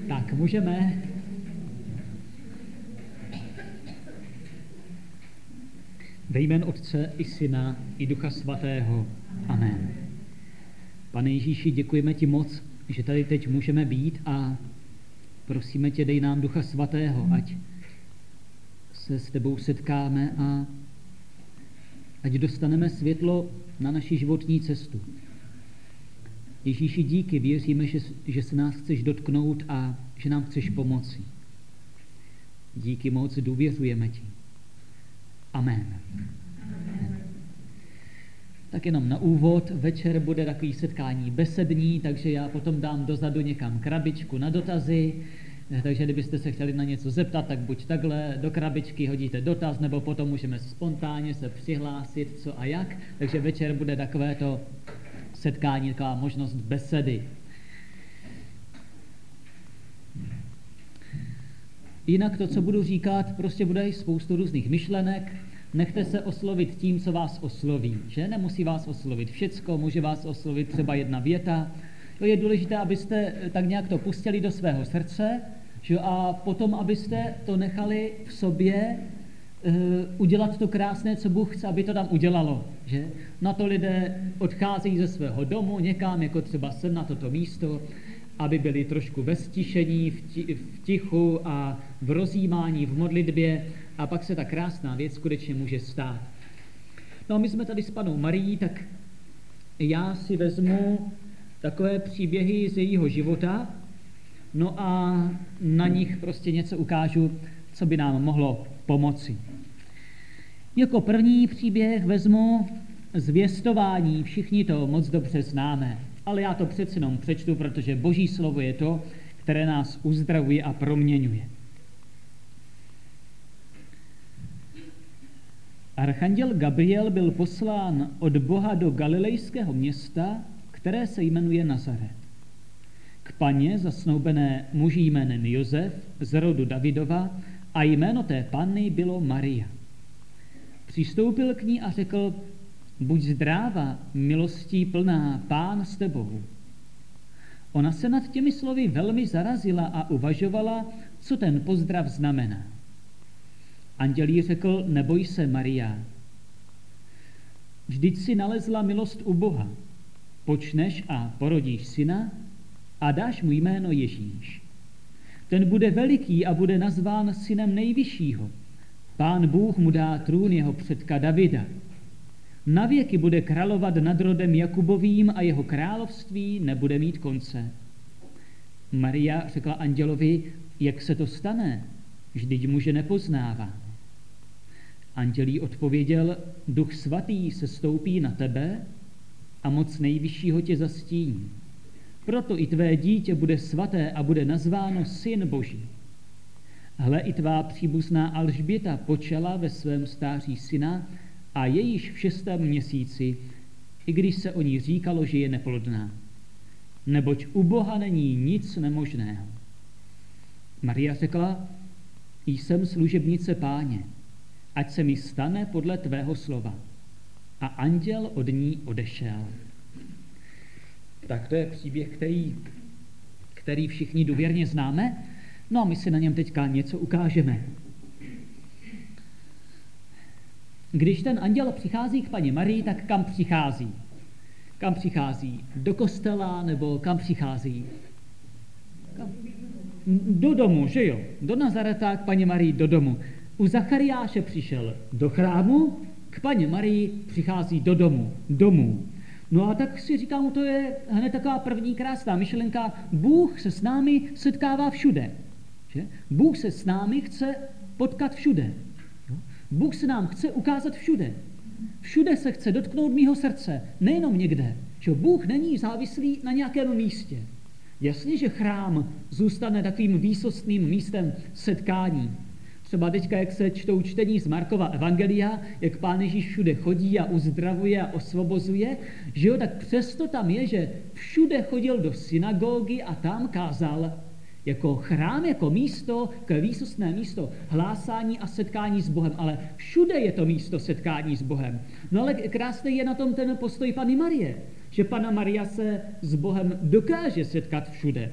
Tak, můžeme. Ve jménu Otce i Syna i Ducha Svatého. Amen. Pane Ježíši, děkujeme ti moc, že tady teď můžeme být a prosíme tě, dej nám Ducha Svatého, ať se s tebou setkáme a ať dostaneme světlo na naši životní cestu. Ježíši, díky, věříme, že se nás chceš dotknout a že nám chceš pomoci. Díky moc, důvěřujeme ti. Amen. Tak jenom na úvod, večer bude takový setkání besední, takže já potom dám dozadu někam krabičku na dotazy, takže kdybyste se chtěli na něco zeptat, tak buď takhle do krabičky hodíte dotaz, nebo potom můžeme spontánně se přihlásit, co a jak. Takže večer bude takovéto setkání, taková možnost besedy. Jinak to, co budu říkat, prostě bude spoustu různých myšlenek. Nechte se oslovit tím, co vás osloví. Že? Nemusí vás oslovit všecko, může vás oslovit třeba jedna věta. Je důležité, abyste tak nějak to pustili do svého srdce, že? A potom, abyste to nechali v sobě udělat to krásné, co Bůh chce, aby to tam udělalo. Že? Na to lidé odcházejí ze svého domu někam, jako třeba sem na toto místo, aby byli trošku ve stišení, v tichu a v rozjímání, v modlitbě, a pak se ta krásná věc skutečně může stát. No a my jsme tady s panou Marií, tak já si vezmu takové příběhy z jejího života, no a na nich prostě něco ukážu, co by nám mohlo pomoci. Jako první příběh vezmu zvěstování, všichni to moc dobře známe, ale já to přece jenom přečtu, protože Boží slovo je to, které nás uzdravuje a proměňuje. Archanděl Gabriel byl poslán od Boha do galilejského města, které se jmenuje Nazaret, k paně zasnoubené muži jménem Josef z rodu Davidova a jméno té panny bylo Maria. Přistoupil k ní a řekl: buď zdráva, milostí plná, Pán s tebou. Ona se nad těmi slovy velmi zarazila a uvažovala, co ten pozdrav znamená. Anděl jí řekl: neboj se, Maria. Vždyť si nalezla milost u Boha. Počneš a porodíš syna a dáš mu jméno Ježíš. Ten bude veliký a bude nazván synem nejvyššího. Pán Bůh mu dá trůn jeho předka Davida. Navěky bude královat nad rodem Jakubovým a jeho království nebude mít konce. Maria řekla andělovi: jak se to stane? Vždyť muže nepoznává. Anděl jí odpověděl: Duch svatý se stoupí na tebe a moc nejvyššího tě zastíní. Proto i tvé dítě bude svaté a bude nazváno Syn Boží. Hle, i tvá příbuzná Alžběta počala ve svém stáří syna a je již v 6. měsíci, i když se o ní říkalo, že je neplodná. Neboť u Boha není nic nemožného. Maria řekla: jsem služebnice Páně, ať se mi stane podle tvého slova. A anděl od ní odešel. Tak to je příběh, který všichni důvěrně známe, no a my si na něm teďka něco ukážeme. Když ten anděl přichází k paní Marii, tak kam přichází? Kam přichází? Do kostela nebo kam přichází? Do domu, že jo? Do Nazareta k paní Marii do domu. U Zachariáše přišel do chrámu, k paní Marii přichází do domu. No a tak si říkám, to je hned taková první krásná myšlenka. Bůh se s námi setkává všude. Že? Bůh se s námi chce potkat všude. Bůh se nám chce ukázat všude. Všude se chce dotknout mýho srdce, nejenom někde. Že Bůh není závislý na nějakém místě. Jasně, že chrám zůstane takovým výsostným místem setkání. Třeba teďka, jak se čtou čtení z Markova evangelia, jak Pán Ježíš všude chodí a uzdravuje a osvobozuje, že jo, tak přesto tam je, že všude chodil do synagogy a tam kázal jako chrám, jako místo, jako výsostné místo hlásání a setkání s Bohem, ale všude je to místo setkání s Bohem. No ale krásný je na tom ten postoj Panny Marie, že Panna Maria se s Bohem dokáže setkat všude.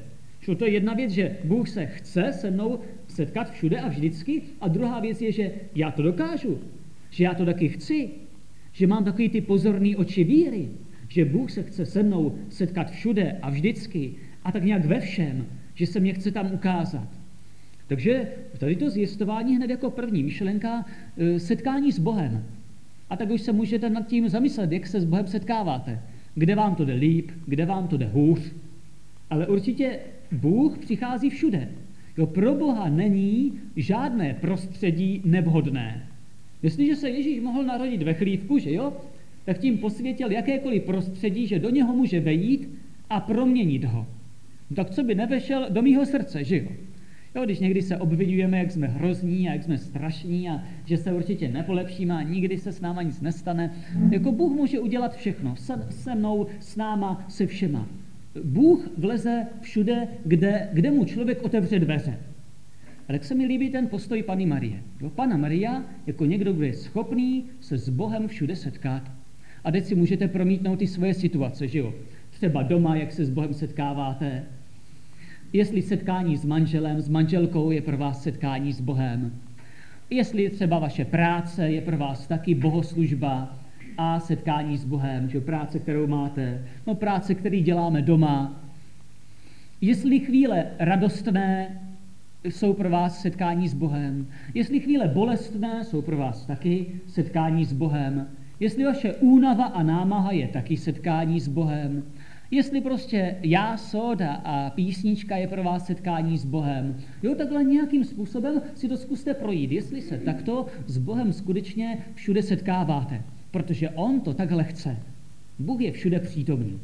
Že to je jedna věc, že Bůh se chce se mnou setkat všude a vždycky, a druhá věc je, že já to dokážu, že já to taky chci, že mám takový ty pozorný oči víry, že Bůh se chce se mnou setkat všude a vždycky a tak nějak ve všem, že se mě chce tam ukázat. Takže tady to zjistování hned jako první myšlenka setkání s Bohem. A tak už se můžete nad tím zamyslet, jak se s Bohem setkáváte. Kde vám to jde líp, kde vám to jde hůř. Ale určitě Bůh přichází všude. Jo, pro Boha není žádné prostředí nevhodné. Jestliže se Ježíš mohl narodit ve chlívku, že jo, tak tím posvětil jakékoliv prostředí, že do něho může vejít a proměnit ho. No tak co by nevešel do mýho srdce, že jo? Jo, když někdy se obviňujeme, jak jsme hrozní a jak jsme strašní a že se určitě nepolepšíme a nikdy se s náma nic nestane. Jako Bůh může udělat všechno. Se mnou, s náma, se všema. Bůh vleze všude, kde mu člověk otevře dveře. A tak se mi líbí ten postoj Panny Marie. Jo, Panna Maria jako někdo, kdo je schopný se s Bohem všude setkat. A teď si můžete promítnout ty svoje situace, že jo? Třeba doma, jak se s Bohem setkáváte. Jestli setkání s manželem, s manželkou je pro vás setkání s Bohem. Jestli třeba vaše práce je pro vás taky bohoslužba a setkání s Bohem, že práce, kterou máte, no práce, který děláme doma. Jestli chvíle radostné jsou pro vás setkání s Bohem, jestli chvíle bolestné jsou pro vás taky setkání s Bohem, jestli vaše únava a námaha je taky setkání s Bohem, jestli prostě jásoda a písnička je pro vás setkání s Bohem. Jo, takhle nějakým způsobem si to zkuste projít, jestli se takto s Bohem skutečně všude setkáváte, protože on to takhle chce. Bůh je všude přítomný.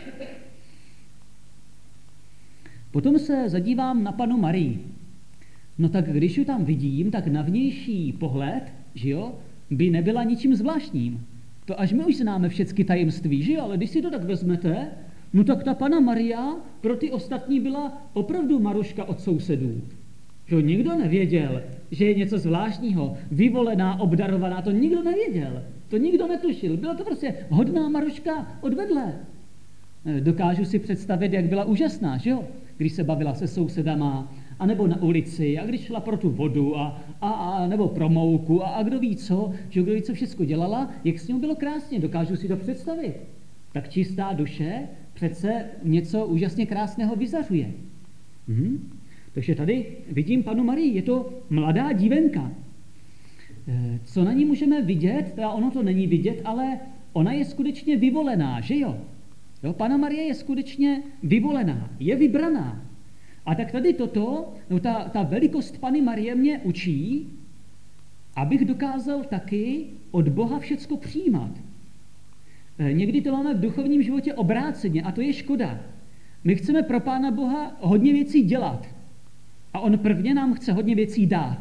Potom se zadívám na Pannu Marii. No tak když ji tam vidím, tak na vnější pohled, že jo, by nebyla ničím zvláštním. To až my už známe všechny tajemství, že jo, ale když si to tak vezmete, no tak ta Panna Maria pro ty ostatní byla opravdu Maruška od sousedů. Že nikdo nevěděl, že je něco zvláštního, vyvolená, obdarovaná, to nikdo nevěděl. To nikdo netušil. Byla to prostě hodná Maruška od vedle. Dokážu si představit, jak byla úžasná, že jo? Když se bavila se sousedama, a nebo na ulici, a když šla pro tu vodu, a nebo pro mouku, a kdo ví co, že kdo ví co všechno dělala, jak s ní bylo krásně, dokážu si to představit. Tak čistá duše přece něco úžasně krásného vyzařuje. Takže tady vidím Pannu Marii, je to mladá dívenka. Co na ní můžeme vidět, teda ono to není vidět, ale ona je skutečně vyvolená, že jo? Jo, Panna Marie je skutečně vyvolená, je vybraná. A tak tady toto, no ta velikost Panny Marie mě učí, abych dokázal taky od Boha všecko přijímat. Někdy to máme v duchovním životě obráceně a to je škoda. My chceme pro Pána Boha hodně věcí dělat a on prvně nám chce hodně věcí dát.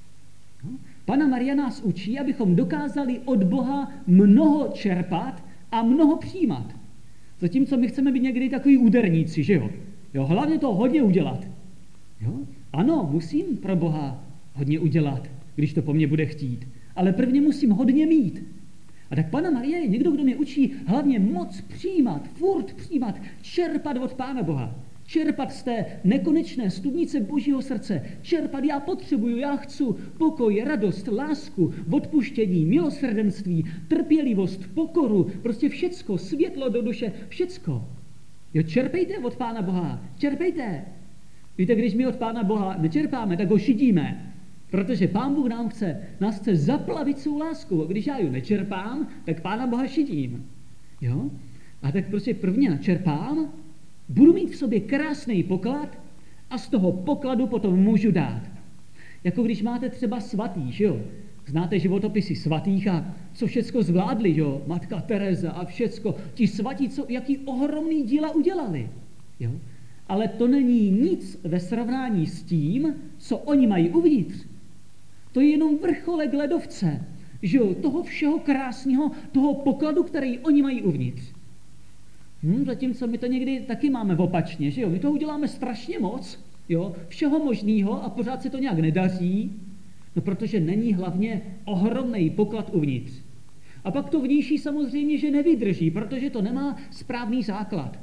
Panna Maria nás učí, abychom dokázali od Boha mnoho čerpat a mnoho přijímat. Zatímco my chceme být někdy takový úderníci, že jo? Jo, hlavně to hodně udělat. Jo? Ano, musím pro Boha hodně udělat, když to po mně bude chtít. Ale prvně musím hodně mít. A tak Panna Marie je někdo, kdo mě učí hlavně moc přijímat, furt přijímat, čerpat od Pána Boha. Čerpat z té nekonečné studnice Božího srdce. Čerpat, já potřebuju, já chci pokoj, radost, lásku, odpuštění, milosrdenství, trpělivost, pokoru, prostě všecko, světlo do duše, všecko. Jo, čerpejte od Pána Boha, čerpejte. Víte, když my od Pána Boha nečerpáme, tak ho šidíme. Protože Pán Bůh nás chce zaplavit svou láskou. A když já ji nečerpám, tak Pána Boha šidím. Jo? A tak prostě prvně načerpám, budu mít v sobě krásný poklad a z toho pokladu potom můžu dát. Jako když máte třeba svatý, že jo? Znáte životopisy svatých a co všecko zvládli, jo? Matka Tereza a všecko. Ti svatí, jaký ohromný díla udělali. Jo? Ale to není nic ve srovnání s tím, co oni mají uvnitř. To je jenom vrcholek ledovce, že jo? Toho všeho krásného, toho pokladu, který oni mají uvnitř. Zatímco my to někdy taky máme opačně, že jo? My toho uděláme strašně moc, jo? Všeho možného a pořád se to nějak nedaří, no protože není hlavně ohromný poklad uvnitř. A pak to vnější samozřejmě, že nevydrží, protože to nemá správný základ.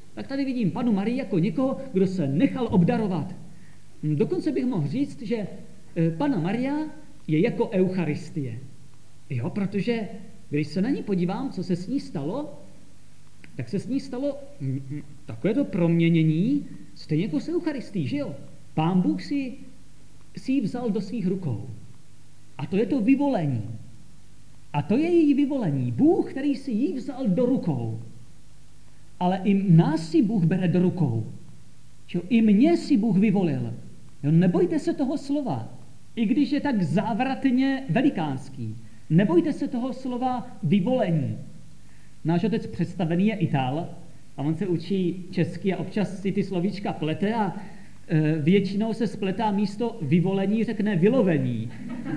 tak tady vidím Pannu Marii jako někoho, kdo se nechal obdarovat. Dokonce bych mohl říct, že Panna Maria je jako Eucharistie. Jo, protože když se na ní podívám, co se s ní stalo, tak se s ní stalo takové to proměnění, stejně jako s Eucharistií, že jo? Pán Bůh si ji vzal do svých rukou. A to je to vyvolení. A to je její vyvolení. Bůh, který si ji vzal do rukou. Ale i nás si Bůh bere do rukou. Čo? I mě si Bůh vyvolil. Jo, nebojte se toho slova, i když je tak závratně velikánský. Nebojte se toho slova vyvolení. Náš otec představený je Ital a on se učí česky a občas si ty slovíčka plete a většinou se spletá místo vyvolení řekne vylovení.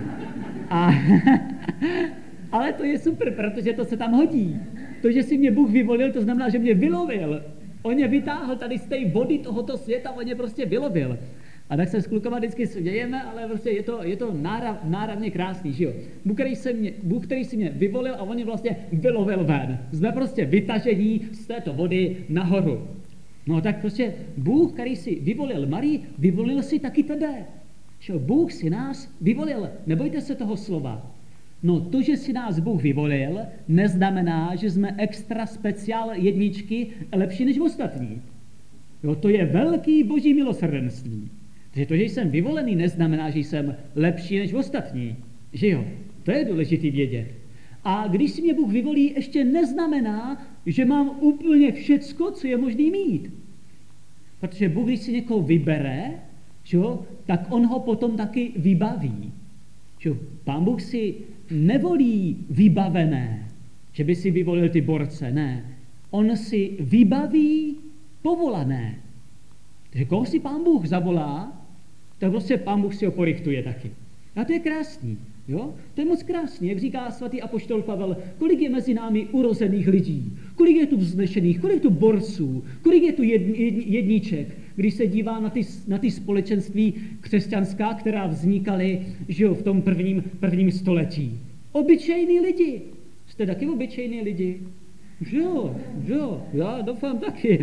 Ale to je super, protože to se tam hodí. To, že si mě Bůh vyvolil, to znamená, že mě vylovil. On mě vytáhl tady z té vody tohoto světa, on mě prostě vylovil. A tak se s klukama vždycky smějeme, ale prostě je to náravně krásný, že jo. Bůh, který si mě vyvolil a on mě vlastně vylovil ven. Jsme prostě vytažení z této vody nahoru. No tak prostě Bůh, který si vyvolil Marii, vyvolil si taky tebe. Že Bůh si nás vyvolil. Nebojte se toho slova. No to, že si nás Bůh vyvolil, neznamená, že jsme extra speciál jedničky lepší než ostatní. Jo, to je velký boží milosrdenství. Takže to, že jsem vyvolený, neznamená, že jsem lepší než ostatní. Že jo? To je důležité vědět. A když si mě Bůh vyvolí, ještě neznamená, že mám úplně všecko, co je možný mít. Protože Bůh, když si někoho vybere, že jo, tak on ho potom taky vybaví. Že jo? Pán Bůh si nevolí vybavené, že by si vyvolil ty borce, ne. On si vybaví povolané. Takže koho si Pán Bůh zavolá, tak prostě Pán Bůh si ho porichtuje taky. A to je krásný, jo? To je moc krásný, jak říká svatý apoštol Pavel, kolik je mezi námi urozených lidí, kolik je tu vznešených, kolik je tu borců, kolik je tu jedniček, když se dívá na ty společenství křesťanská, která vznikaly, že jo, v tom prvním století. Obyčejní lidi. Jste taky obyčejní lidi? Že jo, já doufám taky.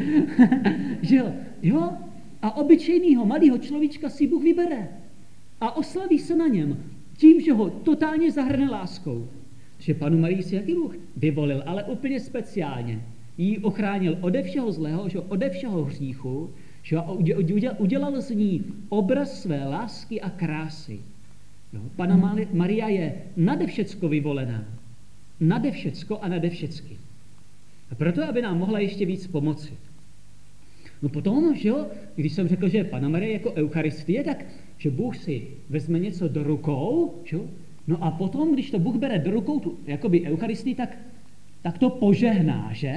Že jo, a obyčejného malého človíčka si Bůh vybere a oslaví se na něm tím, že ho totálně zahrne láskou. Že Panu Marii si jaký Bůh vyvolil, ale úplně speciálně. Jí ochránil ode všeho zlého, že ode všeho hříchu, že udělal z ní obraz své lásky a krásy. Jo, Panna Maria je nade všecko vyvolená. Nade všecko a nade všecky. A proto, aby nám mohla ještě víc pomoci. No potom, že jo, když jsem řekl, že Panna Marie jako Eucharistie, tak že Bůh si vezme něco do rukou, že jo? No a potom, když to Bůh bere do rukou, tu jakoby Eucharistii, tak to požehná, že?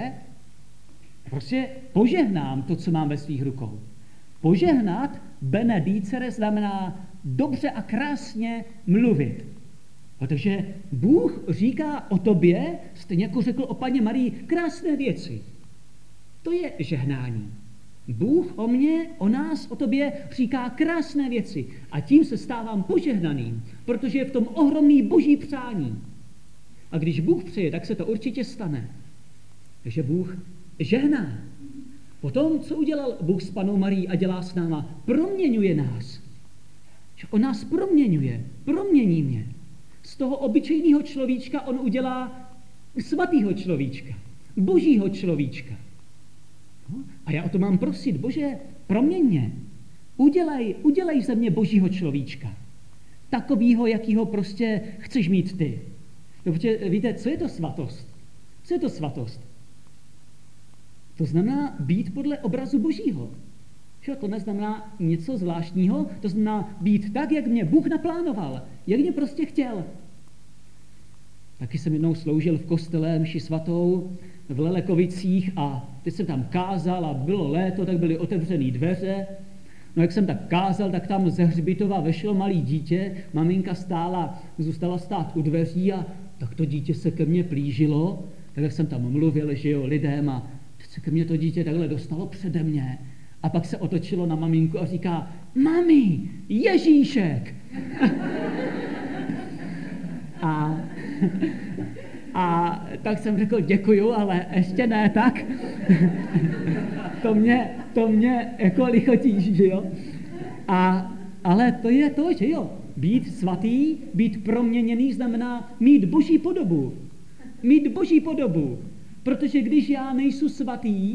Prostě požehnám to, co mám ve svých rukou. Požehnat benedicere znamená dobře a krásně mluvit. Protože Bůh říká o tobě, stejně jako řekl o Panně Marii, krásné věci. To je žehnání. Bůh o mně, o nás, o tobě říká krásné věci a tím se stávám požehnaným, protože je v tom ohromný boží přání. A když Bůh přeje, tak se to určitě stane. Takže Bůh žehná. Potom, co udělal Bůh s Pannou Marií a dělá s náma, proměňuje nás. Že on nás promění mě. Z toho obyčejného človíčka on udělá svatýho človíčka, božího človíčka. No, a já o to mám prosit, Bože, proměň mě. Udělej ze mě božího človíčka. Takovýho, jakýho prostě chceš mít ty. No, protože víte, co je to svatost? Co je to svatost? To znamená být podle obrazu božího. Že? To neznamená něco zvláštního, to znamená být tak, jak mě Bůh naplánoval, jak mě prostě chtěl. Taky jsem jednou sloužil v kostele mši svatou v Lelekovicích a teď jsem tam kázal a bylo léto, tak byly otevřené dveře. No jak jsem tak kázal, tak tam ze hřbitova vešlo malý dítě, maminka zůstala stát u dveří a tak to dítě se ke mně plížilo, tak jak jsem tam mluvil, že jo, lidem a teď se ke mně to dítě takhle dostalo přede mě. A pak se otočilo na maminku a říká, mami, Ježíšek. A Tak jsem řekl děkuju, ale ještě ne tak. to mě jako lichotíš, že jo. Ale to je to, že jo. Být svatý, být proměněný znamená mít boží podobu. Mít boží podobu. Protože když já nejsem svatý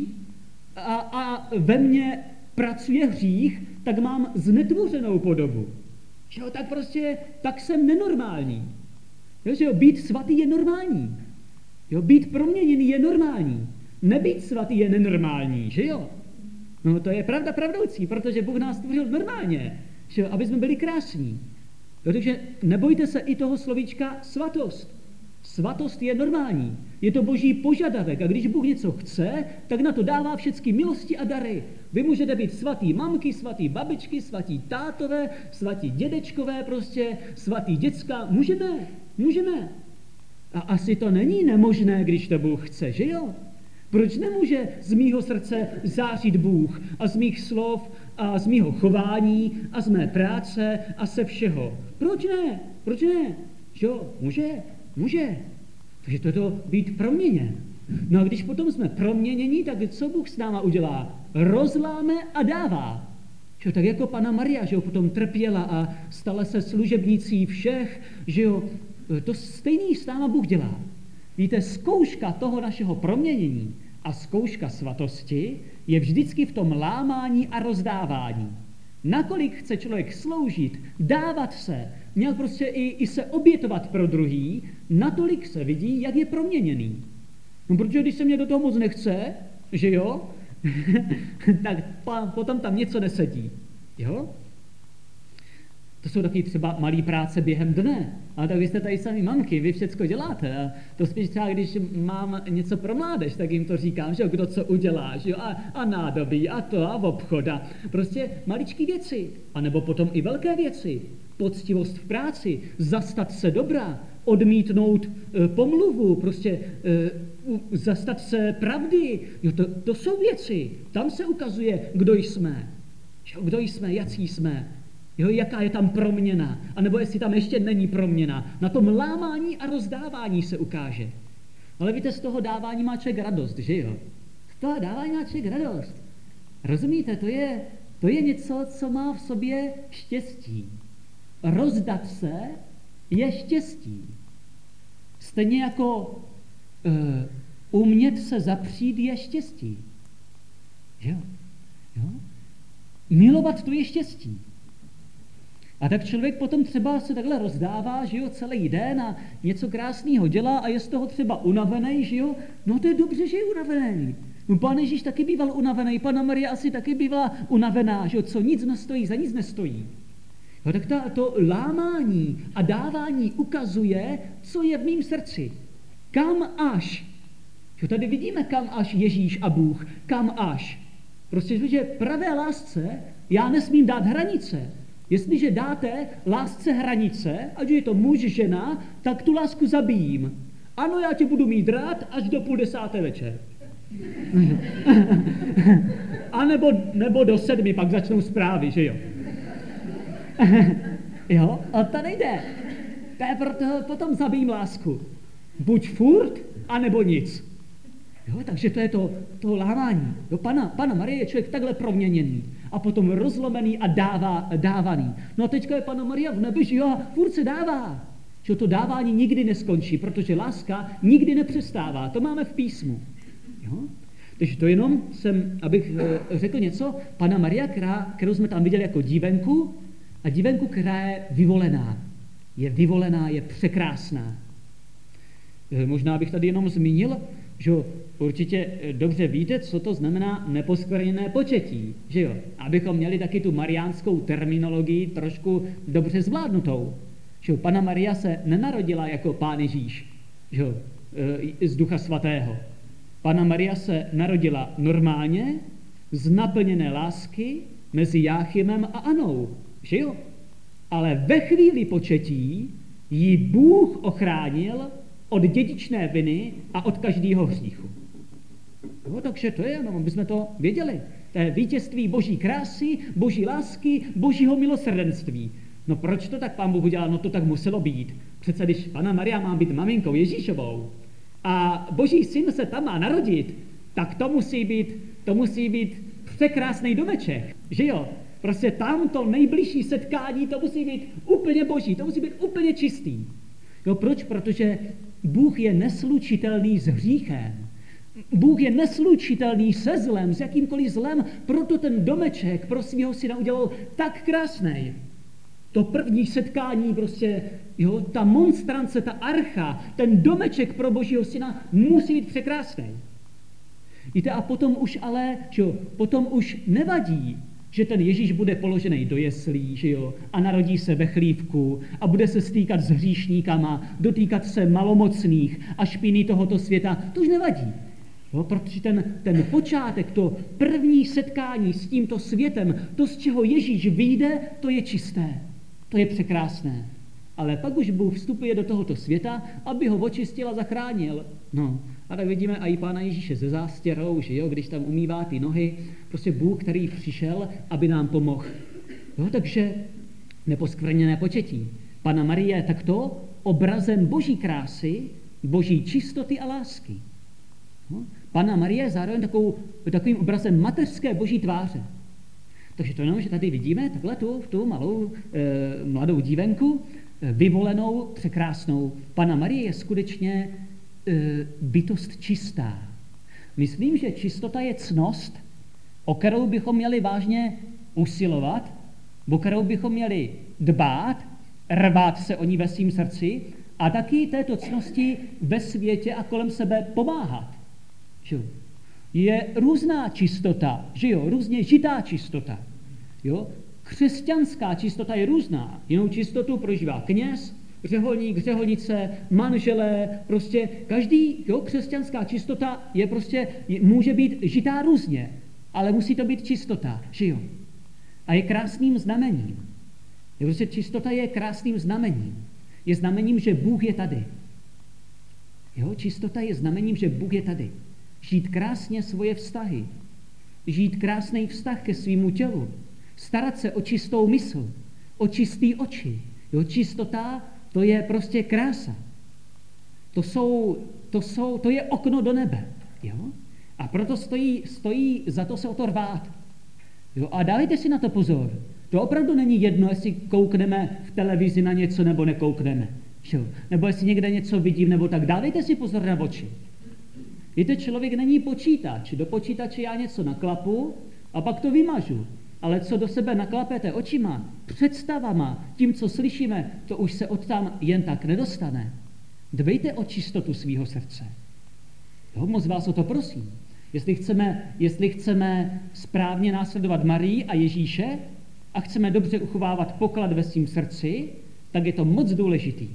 a ve mně pracuje hřích, tak mám znetvořenou podobu. Že jo, tak prostě, tak jsem nenormální. Jo, že jo, být svatý je normální. Jo, být proměněný je normální. Nebýt svatý je nenormální, že jo? No to je pravda pravdoucí, protože Bůh nás stvořil normálně, že jo, aby jsme byli krásní. Jo, takže nebojte se i toho slovíčka svatost. Svatost je normální. Je to boží požadavek a když Bůh něco chce, tak na to dává všechny milosti a dary. Vy můžete být svatý mamky, svatý babičky, svatý tátové, svatý dědečkové prostě, svatý děcka. Můžeme. A asi to není nemožné, když to Bůh chce, že jo? Proč nemůže z mýho srdce zářit Bůh a z mých slov a z mýho chování a z mé práce a se všeho? Proč ne? Že jo? Může. Takže to být proměněn. No a když potom jsme proměněni, tak co Bůh s náma udělá? Rozláme a dává. Že jo, tak jako Panna Maria, že jo, potom trpěla a stala se služebnicí všech, že jo, to stejný s náma Bůh dělá. Víte, zkouška toho našeho proměnění a zkouška svatosti je vždycky v tom lámání a rozdávání. Nakolik chce člověk sloužit, dávat se, měl prostě i se obětovat pro druhý, natolik se vidí, jak je proměněný. No, protože když se mě do toho moc nechce, že jo, tak potom tam něco nesedí. Jo? To jsou taky třeba malý práce během dne. Ale tak vy jste tady sami mamky, vy všecko děláte. A to spíš třeba, když mám něco pro mládež, tak jim to říkám, že jo, kdo co udělá, že jo, a nádobí, a to, a obchoda. Prostě maličké věci. A nebo potom i velké věci. Poctivost v práci, zastat se dobra, odmítnout pomluvu, prostě zastat se pravdy. Jo, to jsou věci. Tam se ukazuje, kdo jsme. Jo, kdo jsme, jací jsme. Jo, jaká je tam proměna, anebo jestli tam ještě není proměna. Na tom lámání a rozdávání se ukáže. Ale víte, z toho dávání má člověk radost, že jo? Z toho dávání má člověk radost. Rozumíte, to je něco, co má v sobě štěstí. Rozdat se je štěstí. Stejně jako umět se zapřít je štěstí. Jo? Milovat to je štěstí. A tak člověk potom třeba se takhle rozdává, že jo, celý den a něco krásného dělá a je z toho třeba unavený, že jo. No to je dobře, že je unavený. No Pán Ježíš taky býval unavený, Panna Maria asi taky bývala unavená, že jo, co nic nestojí, za nic nestojí. No tak to lámání a dávání ukazuje, co je v mém srdci. Kam až. Jo, tady vidíme, kam až Ježíš a Bůh. Kam až. Prostě, že pravé lásce já nesmím dát hranice. Jestliže dáte lásce hranice, ať je to muž, žena, tak tu lásku zabijím. Ano, já tě budu mít rád až do 22:30 večer. A nebo do 7, pak začnou zprávy, že jo. Jo, a to nejde. To je proto, potom zabijím lásku. Buď furt, anebo nic. Jo, takže to je to lámání. Jo, Panna Marie je člověk takhle proměněný. A potom rozlomený a dávaný. No a teďka je Panna Maria v nebi, že jo, furt se dává. Že to dávání nikdy neskončí, protože láska nikdy nepřestává. To máme v písmu. Jo? Takže to jenom abych řekl něco, Panna Maria, kterou jsme tam viděli jako dívenku, a dívenku, která je vyvolená. Je vyvolená, je překrásná. Možná bych tady jenom zmínil, že určitě dobře víte, co to znamená neposkvrněné početí, že jo? Abychom měli taky tu mariánskou terminologii trošku dobře zvládnutou. Že jo? Panna Maria se nenarodila jako Pán Ježíš, že jo? Z Ducha Svatého. Panna Maria se narodila normálně, z naplněné lásky mezi Jáchymem a Anou, že jo? Ale ve chvíli početí ji Bůh ochránil od dědičné viny a od každého hříchu. No, takže to je, aby jsme to věděli. To je vítězství boží krásy, boží lásky, božího milosrdenství. No proč to tak Pán Bůh udělal? No to tak muselo být. Přece když Panna Maria má být maminkou Ježíšovou, a Boží syn se tam má narodit, tak to musí být překrásný domeček, že jo? Prostě tam to nejbližší setkání, to musí být úplně boží, to musí být úplně čistý. Jo, proč? Protože Bůh je neslučitelný s hříchem. Bůh je neslučitelný se zlem, s jakýmkoliv zlem, proto ten domeček pro svého syna udělal tak krásný. To první setkání prostě, jo, ta monstrance, ta archa, ten domeček pro Božího syna musí být překrásný. Víte, a potom už nevadí, že ten Ježíš bude položený do jeslí, že jo, a narodí se ve chlívku a bude se stýkat s hříšníkama, dotýkat se malomocných a špíny tohoto světa, to už nevadí. Jo, protože ten počátek, to první setkání s tímto světem, to, z čeho Ježíš vyjde, to je čisté, to je překrásné. Ale pak už Bůh vstupuje do tohoto světa, aby ho očistil a zachránil. No, a tak vidíme i Pána Ježíše se zástěrou, že jo, když tam umývá ty nohy, prostě Bůh, který přišel, aby nám pomohl. Jo, takže neposkvrněné početí. Panna Marie je takto obrazem Boží krásy, Boží čistoty a lásky. No, Panna Marie je zároveň takovým obrazem mateřské Boží tváře. Takže to jenom, že tady vidíme takhle tu malou mladou dívenku, vyvolenou, překrásnou. Panna Marie je skutečně bytost čistá. Myslím, že čistota je ctnost, o kterou bychom měli vážně usilovat, o kterou bychom měli dbát, rvát se o ní ve svým srdci a taky této ctnosti ve světě a kolem sebe pomáhat. Že? Je různá čistota, že jo, různě žitá čistota. Jo? Křesťanská čistota je různá. Jinou čistotu prožívá kněz, řeholník, řeholnice, manželé, prostě každý, jo, křesťanská čistota je prostě, může být žitá různě, ale musí to být čistota, že jo. A je krásným znamením. Prostě čistota je krásným znamením. Je znamením, že Bůh je tady. Jo, čistota je znamením, že Bůh je tady. Žít krásně svoje vztahy. Žít krásný vztah ke svýmu tělu. Starat se o čistou mysl, o čistý oči. Jo, čistota, to je prostě krása. To je okno do nebe. Jo? A proto stojí za to se o to rvát. Jo? A dávejte si na to pozor. To opravdu není jedno, jestli koukneme v televizi na něco nebo nekoukneme. Jo? Nebo jestli někde něco vidím nebo tak. Dávejte si pozor na oči. Víte, člověk není počítač. Do počítače já něco naklapu a pak to vymažu. Ale co do sebe naklapete očima, představama, tím, co slyšíme, to už se odtam jen tak nedostane. Dbejte o čistotu svýho srdce. Jo, moc vás o to prosím. Jestli chceme správně následovat Marii a Ježíše a chceme dobře uchovávat poklad ve svém srdci, tak je to moc důležitý.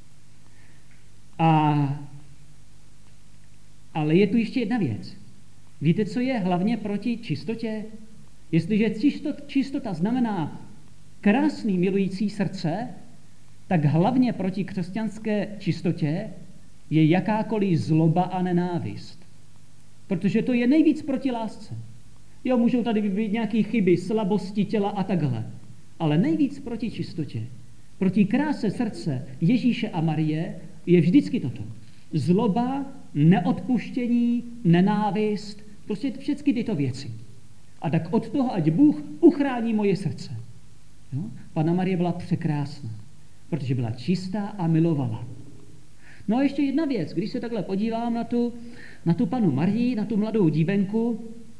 Ale je tu ještě jedna věc. Víte, co je hlavně proti čistotě? Jestliže čistota znamená krásný milující srdce, tak hlavně proti křesťanské čistotě je jakákoliv zloba a nenávist. Protože to je nejvíc proti lásce. Jo, můžou tady být nějaké chyby, slabosti těla a takhle. Ale nejvíc proti čistotě, proti kráse srdce Ježíše a Marie je vždycky toto. Zloba, neodpuštění, nenávist, prostě všechny tyto věci. A tak od toho, ať Bůh uchrání moje srdce. Jo? Panna Marie byla překrásná, protože byla čistá a milovala. No a ještě jedna věc, když se takhle podívám na tu Pannu Marii, na tu mladou dívenku,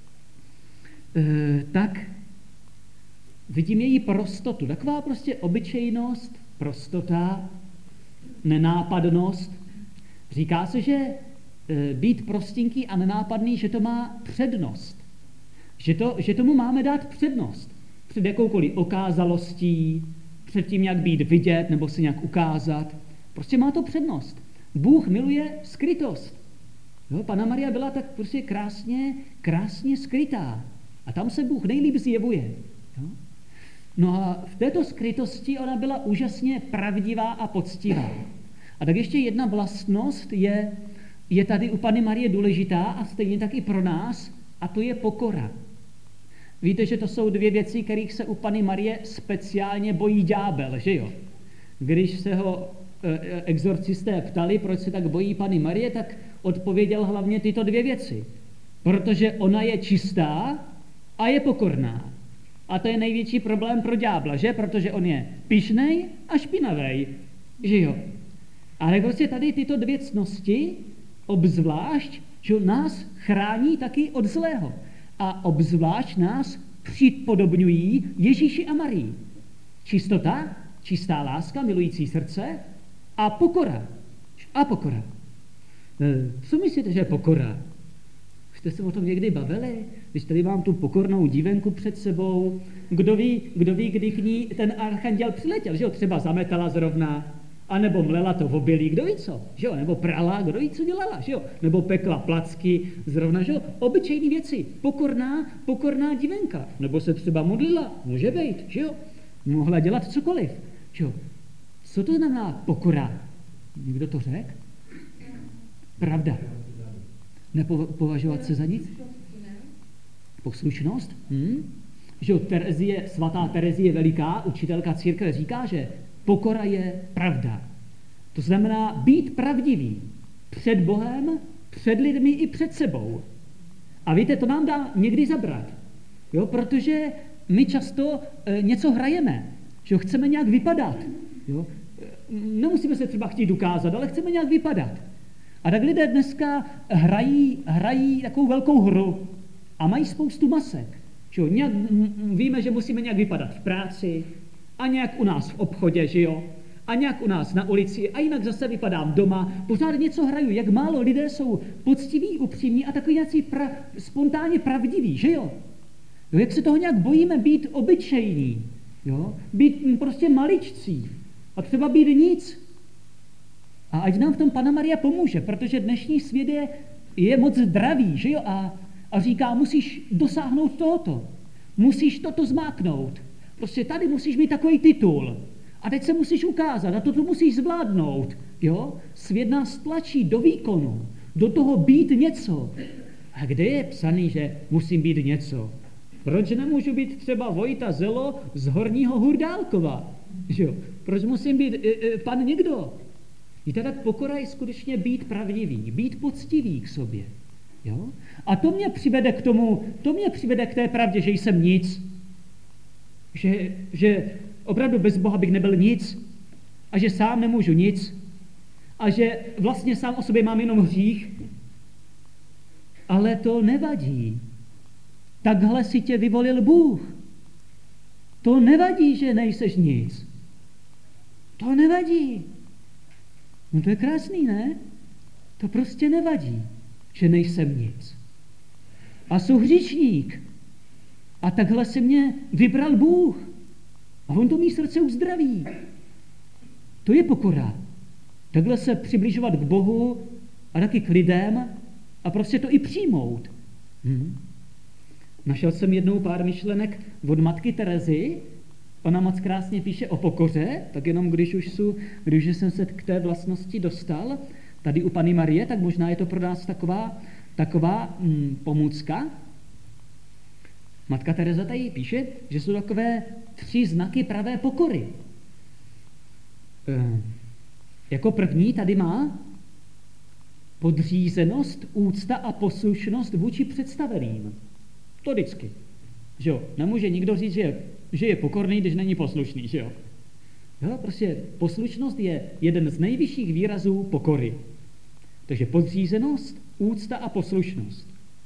tak vidím její prostotu. Taková prostě obyčejnost, prostota, nenápadnost. Říká se, že být prostinký a nenápadný, že to má přednost. Že tomu máme dát přednost. Před jakoukoliv okázalostí, před tím, jak být vidět nebo se nějak ukázat. Prostě má to přednost. Bůh miluje skrytost. Jo, Panna Maria byla tak prostě krásně skrytá. A tam se Bůh nejlíp zjevuje. Jo? No a v této skrytosti ona byla úžasně pravdivá a poctivá. A tak ještě jedna vlastnost je tady u Panny Marie důležitá a stejně tak i pro nás, a to je pokora. Víte, že to jsou dvě věci, kterých se u Panny Marie speciálně bojí ďábel, že jo? Když se ho exorcisté ptali, proč se tak bojí Panny Marie, tak odpověděl hlavně tyto dvě věci. Protože ona je čistá a je pokorná. A to je největší problém pro ďábla, že? Protože on je pyšnej a špinavej, že jo? Ale prostě tady tyto dvě ctnosti obzvlášť, že nás chrání taky od zlého. A obzvlášť nás připodobňují Ježíši a Marii. Čistota, čistá láska, milující srdce a pokora. A pokora. Co myslíte, že je pokora? Jste se o tom někdy bavili? Když tady mám tu pokornou dívenku před sebou, kdo ví, kdy k ní ten archanděl přiletěl, že jo? Třeba zametala zrovna, anebo mlela to v obilí, kdo ví co, že jo? Nebo prala, kdo ví co dělala, že jo? Nebo pekla placky zrovna, že jo? Obyčejné věci, pokorná dívenka. Nebo se třeba modlila, může být, že jo? Mohla dělat cokoliv, že jo? Co to znamená pokora? Někdo to řekl? Pravda. Nepovažovat se za nic? Poslušnost? Že svatá Terezie Veliká, učitelka církve, říká, že pokora je pravda. To znamená být pravdivý před Bohem, před lidmi i před sebou. A víte, to nám dá někdy zabrat. Jo, protože my často něco hrajeme, že chceme nějak vypadat. Jo. Nemusíme se třeba chtít ukázat, ale chceme nějak vypadat. A tak lidé dneska hrají takovou velkou hru a mají spoustu masek. Že jo? Víme, že musíme nějak vypadat v práci a nějak u nás v obchodě, že jo? A nějak u nás na ulici a jinak zase vypadám doma. Pořád něco hraju, jak málo lidé jsou poctiví, upřímní a takový nějací spontánně pravdiví, že jo? Jo? Jak se toho nějak bojíme být obyčejní, jo? Být prostě maličcí a třeba být nic. A ať nám v tom Panna Maria pomůže, protože dnešní svět je moc zdravý, že jo? A říká, musíš dosáhnout tohoto, musíš toto zmáknout. Prostě tady musíš mít takový titul. A teď se musíš ukázat a toto musíš zvládnout. Jo? Svět nás tlačí do výkonu, do toho být něco. A kde je psaný, že musím být něco? Proč nemůžu být třeba Vojta Zelo z Horního Hurdálkova? Že jo? Proč musím být pan někdo? Víte, tak pokora je skutečně být pravdivý, být poctivý k sobě. Jo? A to mě přivede k té pravdě, že jsem nic. Že opravdu bez Boha bych nebyl nic. A že sám nemůžu nic. A že vlastně sám o sobě mám jenom hřích. Ale to nevadí. Takhle si tě vyvolil Bůh. To nevadí, že nejseš nic. To nevadí. No to je krásný, ne? To prostě nevadí, že nejsem nic. A jsem hříšník. A takhle se mě vybral Bůh. A on to mý srdce uzdraví. To je pokora. Takhle se přibližovat k Bohu a taky k lidem a prostě to i přijmout. Našel jsem jednou pár myšlenek od matky Terezy. Ona moc krásně píše o pokoře, tak jenom když už jsem se k té vlastnosti dostal, tady u Panny Marie, tak možná je to pro nás taková pomůcka. Matka Tereza tady píše, že jsou takové 3 znaky pravé pokory. Jako první tady má podřízenost, úcta a poslušnost vůči představeným. To vždycky. Že jo? Nemůže nikdo říct, že je pokorný, když není poslušný, že jo? Jo? Prostě poslušnost je jeden z nejvyšších výrazů pokory. Takže podřízenost, úcta a poslušnost.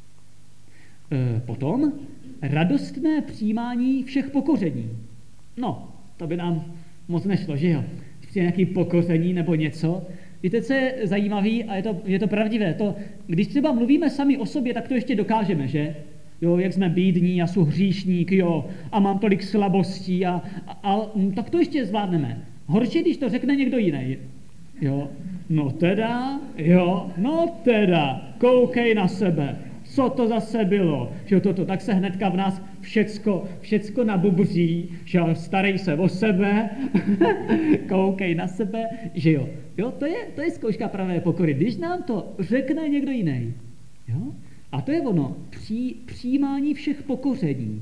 Potom radostné přijímání všech pokoření. No, to by nám moc nešlo, že jo? Ještě nějaké pokoření nebo něco. Víte, co je zajímavé a je to pravdivé. Když třeba mluvíme sami o sobě, tak to ještě dokážeme, že? Jo, jak jsme bídní, já jsem hříšník, jo, a mám tolik slabostí a tak to ještě zvládneme. Horší, když to řekne někdo jiný. Jo, no teda, koukej na sebe, co to zase bylo, že tak se hnedka v nás všecko nabubří, že starej se o sebe, koukej na sebe, že jo. Jo, to je zkouška pravé pokory, když nám to řekne někdo jiný. Jo? A to je ono, přijímání všech pokoření.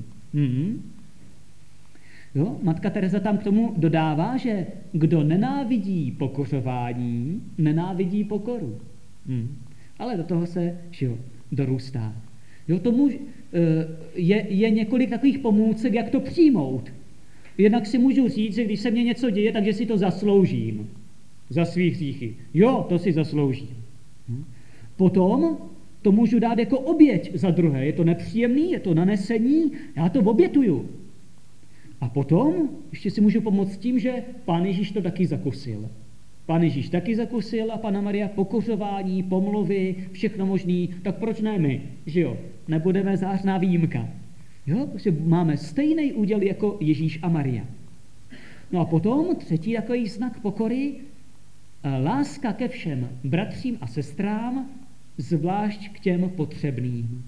Jo? Matka Tereza tam k tomu dodává, že kdo nenávidí pokořování, nenávidí pokoru. ale do toho se dorůstá. Jo, je několik takových pomůcek, jak to přijmout. Jednak si můžu říct, že když se mně něco děje, takže si to zasloužím za svých hříchy. Jo, to si zasloužím. Potom to můžu dát jako oběť za druhé. Je to nepříjemný, je to nanesení, já to obětuju. A potom ještě si můžu pomoct tím, že Pán Ježíš to taky zakusil. Pán Ježíš taky zakusil a Panna Maria pokořování, pomluvy, všechno možný, tak proč ne my, že jo? Nebudeme zářná výjimka. Jo, protože máme stejný úděl jako Ježíš a Maria. No a potom třetí takový znak pokory, láska ke všem bratřím a sestrám, zvlášť k těm potřebným.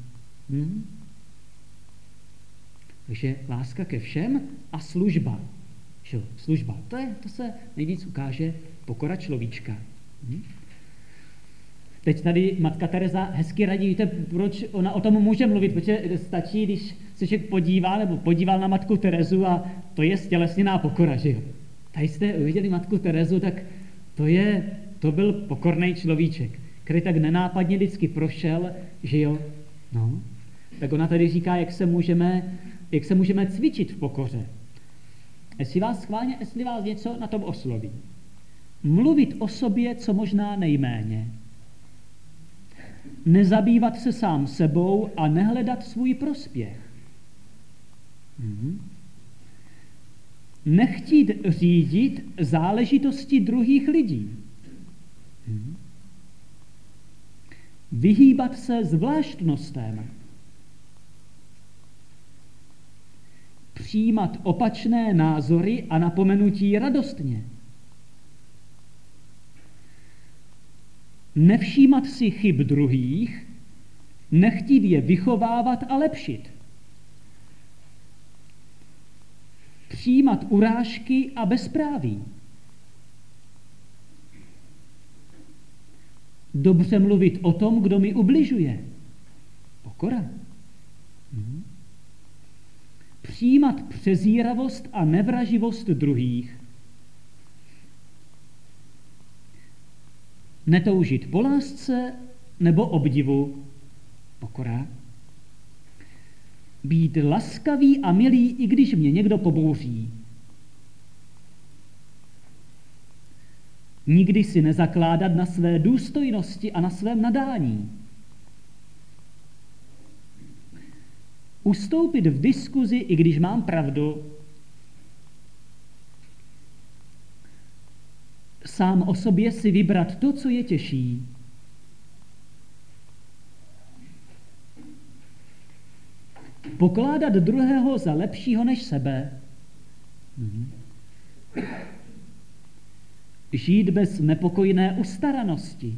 Takže láska ke všem a služba. Služba, to se nejvíc ukáže pokora človíčka. Teď tady matka Teresa hezky radí, víte, proč ona o tom může mluvit, protože stačí, když se člověk podíval na matku Terezu a to je stělesněná pokora, že jo. Tady jste uviděli matku Terezu, tak to byl pokorný človíček, který tak nenápadně vždycky prošel, že jo. No. Tak ona tady říká, jak se můžeme cvičit v pokoře. Jestli vás něco na tom osloví. Mluvit o sobě co možná nejméně. Nezabývat se sám sebou a nehledat svůj prospěch. Nechtít řídit záležitosti druhých lidí. Vyhýbat se zvláštnostem. Přijímat opačné názory a napomenutí radostně. Nevšímat si chyb druhých, nechtít je vychovávat a lepšit. Přijímat urážky a bezpráví. Dobře mluvit o tom, kdo mi ubližuje. Pokora. Přijímat přezíravost a nevraživost druhých. Netoužit po lásce nebo obdivu. Pokora. Být laskavý a milý, i když mě někdo pobouří. Nikdy si nezakládat na své důstojnosti a na svém nadání. Ustoupit v diskuzi, i když mám pravdu. Sám o sobě si vybrat to, co je těžší. Pokládat druhého za lepšího než sebe. Žít bez nepokojné ustaranosti.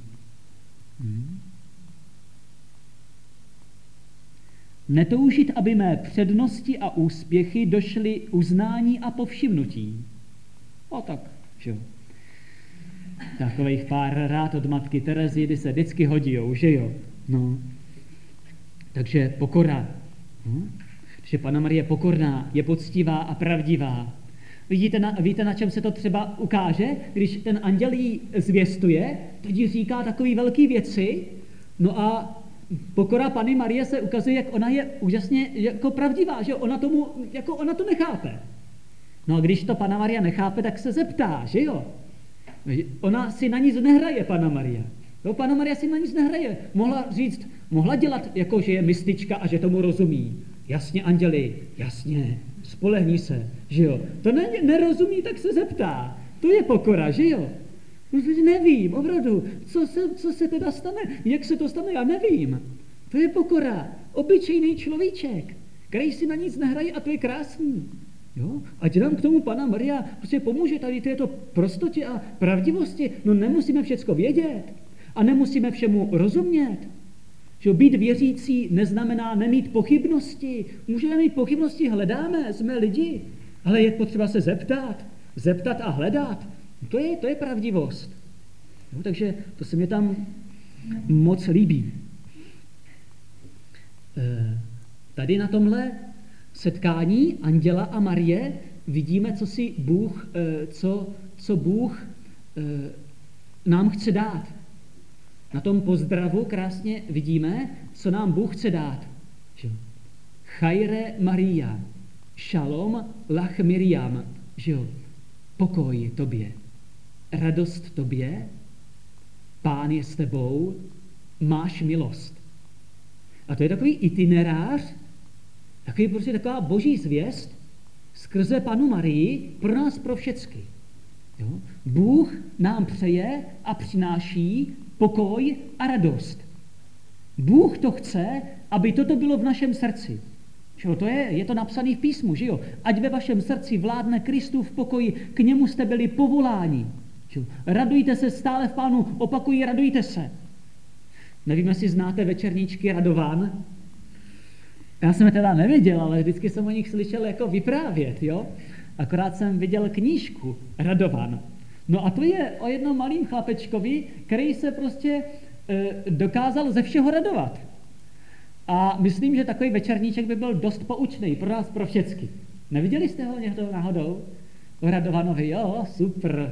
Netoužit, aby mé přednosti a úspěchy došly uznání a povšimnutí. O tak, že jo. Takových pár rád od matky Terezy, kdy se vždycky hodijou, že jo. No. Takže pokora. Že Panna Marie je pokorná, je poctivá a pravdivá. Víte, na čem se to třeba ukáže? Když ten anděl jí zvěstuje, teď jí říká takové velké věci, no a pokora Panny Marie se ukazuje, jak ona je úžasně jako pravdivá, že ona to nechápe. No a když to Panna Maria nechápe, tak se zeptá, že jo? Ona si na nic nehraje, Panna Maria. Jo, Panna Maria si na nic nehraje. Mohla dělat, jako že je mistička a že tomu rozumí. Jasně, anděli, jasně, spolehni se, že jo. To nerozumí, tak se zeptá. To je pokora, že jo. Nevím, opravdu, co se teda stane, jak se to stane, já nevím. To je pokora, obyčejný človíček, který si na nic nehraje a to je krásný. Jo? Ať nám k tomu Panna Maria prostě pomůže tady této prostotě a pravdivosti. No nemusíme všecko vědět a nemusíme všemu rozumět. Že být věřící neznamená nemít pochybnosti. Můžeme mít pochybnosti, hledáme, jsme lidi, ale je potřeba se zeptat a hledat. To je pravdivost. Jo? Takže to se mě tam moc líbí. Tady na tomhle setkání anděla a Marie vidíme, co Bůh nám chce dát. Na tom pozdravu krásně vidíme, co nám Bůh chce dát. Chajre Maria, šalom lach Miriam, že jo? Pokoj tobě, radost tobě, Pán je s tebou, máš milost. A to je takový itinerář, prostě taková boží zvěst skrze Panu Marii pro nás, pro všecky. Jo? Bůh nám přeje a přináší pokoj a radost. Bůh to chce, aby toto bylo v našem srdci. Je to napsané v písmu, že jo? Ať ve vašem srdci vládne Kristův pokoj, k němu jste byli povoláni. Radujte se stále v Pánu, opakuji, radujte se. Nevím, jestli znáte večerníčky Radovan. Já jsem je teda neviděl, ale vždycky jsem o nich slyšel jako vyprávět, jo? Akorát jsem viděl knížku Radovan. No a to je o jednom malým chlapečkovi, který se prostě dokázal ze všeho radovat. A myslím, že takový večerníček by byl dost poučný pro nás, pro všecky. Neviděli jste ho někdo náhodou? O Radovanovi, jo, super.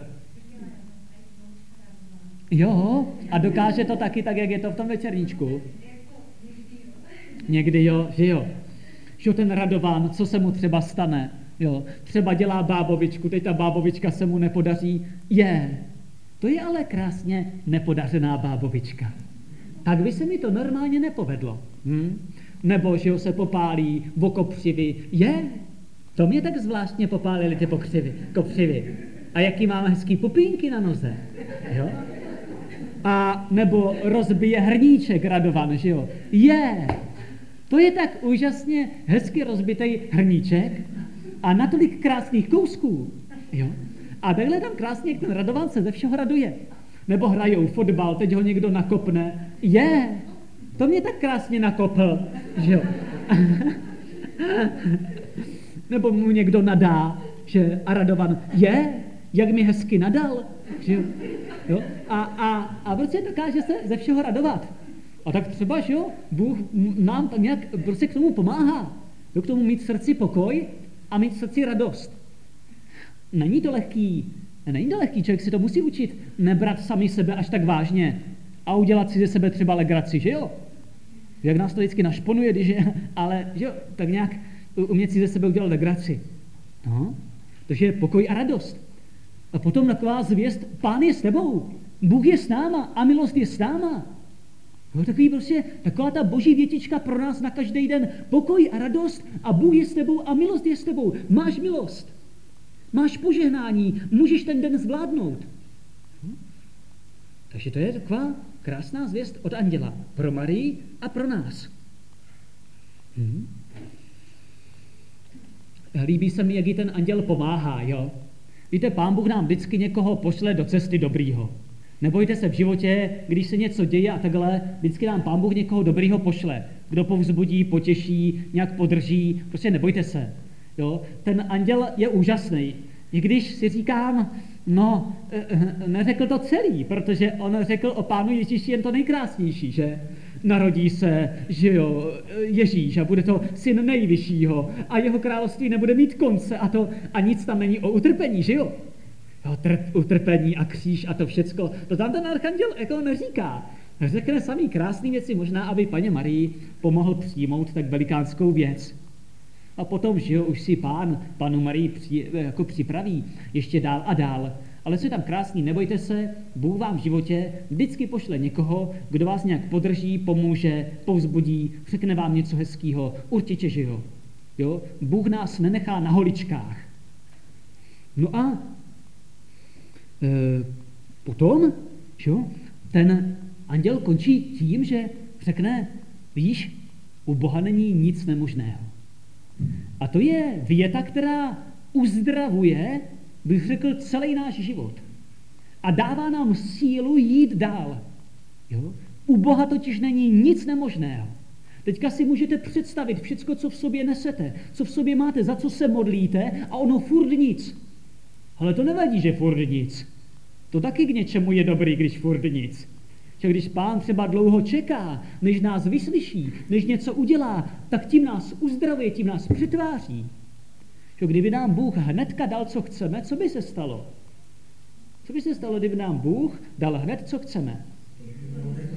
Jo, a dokáže to taky tak, jak je to v tom večerníčku. Někdy jo, že jo. Že ten Radovan, co se mu třeba stane, jo. Třeba dělá bábovičku, teď ta bábovička se mu nepodaří. To je ale krásně nepodařená bábovička. Tak by se mi to normálně nepovedlo. Nebo, že ho se popálí o kopřivy. To mě tak zvláštně popálili ty kopřivy. A jaký máme hezký pupínky na noze. Jo? A nebo rozbije hrníček Radovan, že jo? To je tak úžasně hezky rozbitej hrníček a natolik krásných kousků. Jo? A takhle tam krásně, jak ten Radovan se ze všeho raduje. Nebo hrajou fotbal, teď ho někdo nakopne. To mě tak krásně nakopl, že jo. Nebo mu někdo nadá, že a Radovan, jak mi hezky nadal, že jo. A prostě dokáže se ze všeho radovat. A tak třeba, že jo, Bůh nám tak nějak prostě k tomu pomáhá. K tomu mít v srdci pokoj a mít v srdci radost. Není to lehký, člověk si to musí učit, nebrat sami sebe až tak vážně a udělat si ze sebe třeba legraci, že jo? Jak nás to vždycky našponuje, ale že jo, tak nějak umět si ze sebe udělat legraci. No, takže je pokoj a radost. A potom taková zvěst, Pán je s tebou, Bůh je s náma a milost je s náma. No, taková ta boží větička pro nás na každý den, pokoj a radost a Bůh je s tebou a milost je s tebou. Máš milost. Máš požehnání, můžeš ten den zvládnout. Takže to je taková krásná zvěst od anděla pro Marii a pro nás. Líbí se mi, jak jí ten anděl pomáhá, jo? Víte, Pán Bůh nám vždycky někoho pošle do cesty dobrýho. Nebojte se v životě, když se něco děje a takhle, vždycky nám Pán Bůh někoho dobrýho pošle. Kdo povzbudí, potěší, nějak podrží, prostě nebojte se. Jo? Ten anděl je úžasný. I když si říkám, neřekl to celý, protože on řekl o Pánu Ježíši jen to nejkrásnější, že narodí se, že jo, Ježíš a bude to syn nejvyššího a jeho království nebude mít konce a nic tam není o utrpení, že jo? Utrpení a kříž a to všecko, to tam ten archanděl jako neříká. Řekne samý krásný věci, možná, aby Paně Marii pomohl přijmout tak velikánskou věc. A potom, že jo, už si Panu Marii připraví ještě dál a dál. Ale co je tam krásný, nebojte se, Bůh vám v životě vždycky pošle někoho, kdo vás nějak podrží, pomůže, povzbudí, řekne vám něco hezkýho, určitě, že jo. Bůh nás nenechá na holičkách. No a potom, že jo, ten anděl končí tím, že řekne, víš, u Boha není nic nemožného. A to je věta, která uzdravuje, bych řekl, celý náš život. A dává nám sílu jít dál. Jo? U Boha totiž není nic nemožného. Teďka si můžete představit všecko, co v sobě nesete, co v sobě máte, za co se modlíte a ono furt nic. Ale to nevadí, že furt nic. To taky k něčemu je dobrý, když furt nic. Že když Pán třeba dlouho čeká, než nás vyslyší, než něco udělá, tak tím nás uzdravuje, tím nás přetváří. Že kdyby nám Bůh hnedka dal, co chceme, co by se stalo? Co by se stalo, kdyby nám Bůh dal hned, co chceme?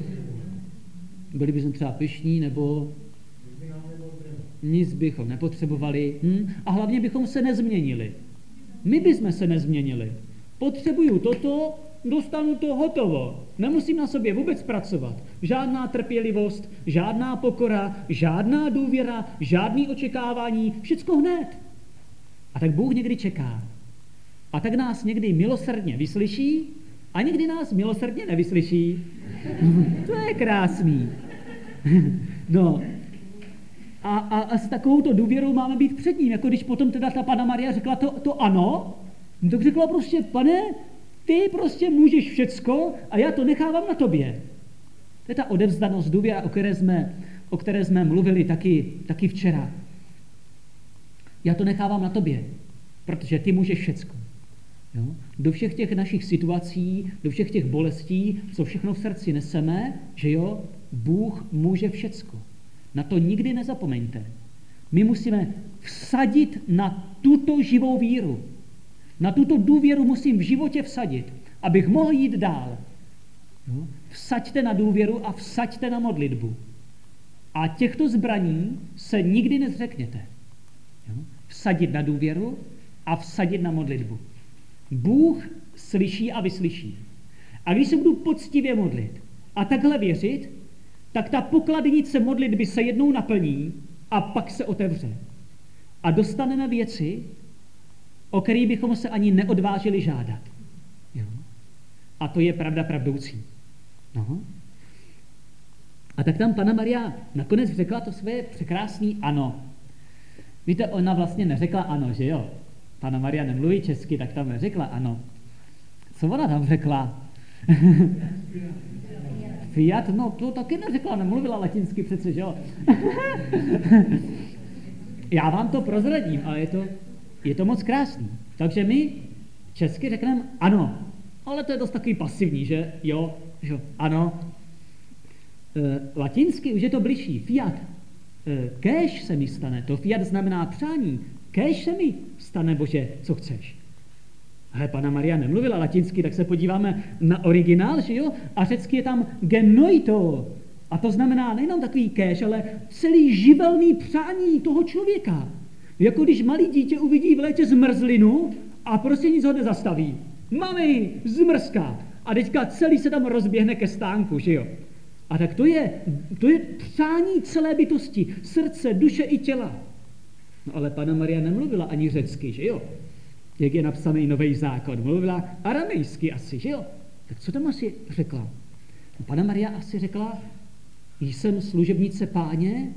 Byli bychom třeba pyšní, nebo nic bychom nepotřebovali. A hlavně bychom se nezměnili. My bychom se nezměnili. Potřebuju toto, dostanu to hotovo. Nemusím na sobě vůbec pracovat. Žádná trpělivost, žádná pokora, žádná důvěra, žádný očekávání, všecko hned. A tak Bůh někdy čeká. A tak nás někdy milosrdně vyslyší a někdy nás milosrdně nevyslyší. To je krásný. No. A s takovouto důvěrou máme být před ním. Jako když potom teda ta Panna Maria řekla to ano, tak řekla prostě, Pane, ty prostě můžeš všecko a já to nechávám na tobě. To je ta odevzdanost, důvěra, o které jsme mluvili taky včera. Já to nechávám na tobě, protože ty můžeš všecko. Jo? Do všech těch našich situací, do všech těch bolestí, co všechno v srdci neseme, že jo, Bůh může všecko. Na to nikdy nezapomeňte. My musíme vsadit na tuto živou víru. Na tuto důvěru musím v životě vsadit, abych mohl jít dál. Jo? Vsaďte na důvěru a vsaďte na modlitbu. A těchto zbraní se nikdy nezřekněte. Jo? Vsadit na důvěru a vsadit na modlitbu. Bůh slyší a vyslyší. A když se budu poctivě modlit a takhle věřit, tak ta pokladnice modlitby se jednou naplní a pak se otevře. A dostaneme věci, o kterých bychom se ani neodvážili žádat. Jo? A to je pravda pravdoucí. No. A tak tam Panna Maria nakonec řekla to své překrásné ano. Víte, ona vlastně neřekla ano, že jo? Panna Maria nemluví česky, tak tam neřekla ano. Co ona tam řekla? Fiat, no to taky neřekla, nemluvila latinsky přece, že jo? Já vám to prozradím, ale je to moc krásný. Takže my česky řekneme ano, ale to je dost takový pasivní, že jo, ano. Latinsky už je to bližší, fiat. Kéž se mi stane, to fiat znamená přání, kéž se mi stane, Bože, co chceš. Ale Panna Maria nemluvila latinsky, tak se podíváme na originál, že jo? A řecky je tam genoito. A to znamená nejenom takový kéž, ale celý živelný přání toho člověka. Jako když malý dítě uvidí v létě zmrzlinu a prostě nic ho nezastaví. Mami, zmrzka. A teďka celý se tam rozběhne ke stánku, že jo? A tak to je přání celé bytosti, srdce, duše i těla. No ale Panna Maria nemluvila ani řecky, že jo? Jak je napsaný Nový zákon. Mluvila aramejsky asi, že jo? Tak co tam asi řekla? No, Panna Maria asi řekla, jsem služebnice Páně,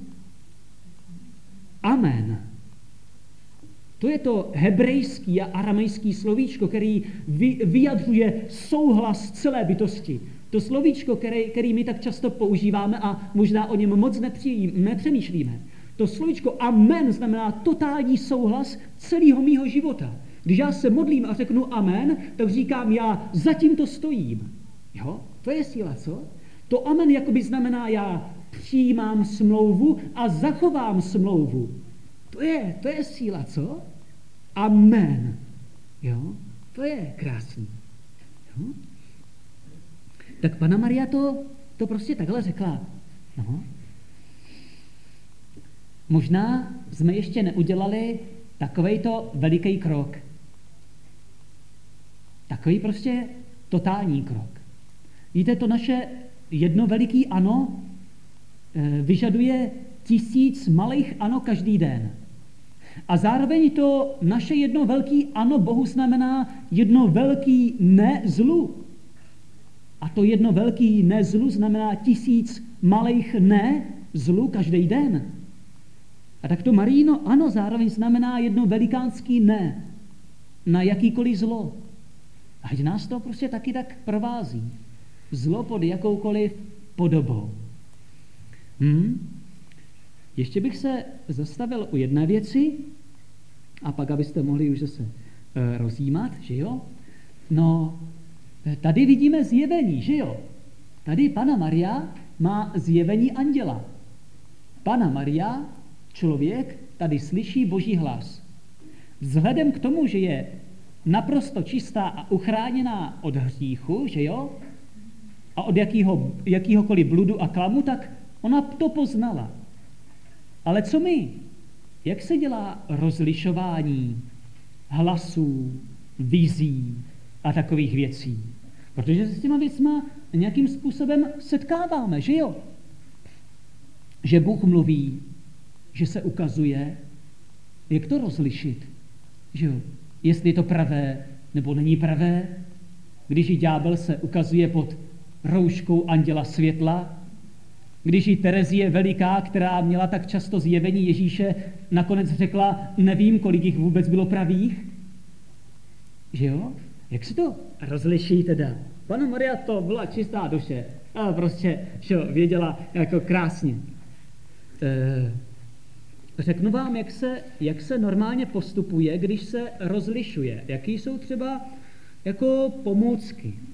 amen. To je to hebrejský a aramejský slovíčko, který vyjadřuje souhlas celé bytosti. To slovíčko, který my tak často používáme a možná o něm moc nepřemýšlíme. To slovíčko amen znamená totální souhlas celého mýho života. Když já se modlím a řeknu amen, tak říkám, já zatím to stojím. Jo? To je síla, co? To amen jakoby znamená, já přijímám smlouvu a zachovám smlouvu. To je síla, co? Amen. Jo? To je krásný. Jo? Tak Panna Maria to prostě takhle řekla. No. Možná jsme ještě neudělali takovejto veliký krok. Takový prostě totální krok. Víte, to naše jedno veliký ano vyžaduje 1000 malých ano každý den. A zároveň to naše jedno velký ano Bohu znamená jedno velký ne zlu. A to jedno velký ne zlu znamená 1000 malých ne zlu každý den. A tak to Maríno ano zároveň znamená jedno velikánský ne na jakýkoliv zlo. Ať nás to prostě taky tak provází. Zlo pod jakoukoliv podobou. Ještě bych se zastavil u jedné věci a pak, abyste mohli už zase rozjímat, že jo? No, tady vidíme zjevení, že jo? Tady Panna Maria má zjevení anděla. Panna Maria, člověk, tady slyší Boží hlas. Vzhledem k tomu, že je naprosto čistá a uchráněná od hříchu, že jo? A od jakýhokoliv bludu a klamu, tak Ona to poznala. Ale co my? Jak se dělá rozlišování hlasů, vizí a takových věcí? Protože se s těma věcma nějakým způsobem setkáváme, že jo? Že Bůh mluví, že se ukazuje, jak to rozlišit, že jo? Jestli je to pravé, nebo není pravé, když i ďábel se ukazuje pod rouškou anděla světla, když i Terezie Veliká, která měla tak často zjevení Ježíše, nakonec řekla, nevím, kolik jich vůbec bylo pravých, že jo? Jak se to rozliší teda? Panna Maria to byla čistá duše, ale prostě že jo, věděla jako krásně. Řeknu vám, jak se normálně postupuje, když se rozlišuje. Jaký jsou třeba jako pomůcky.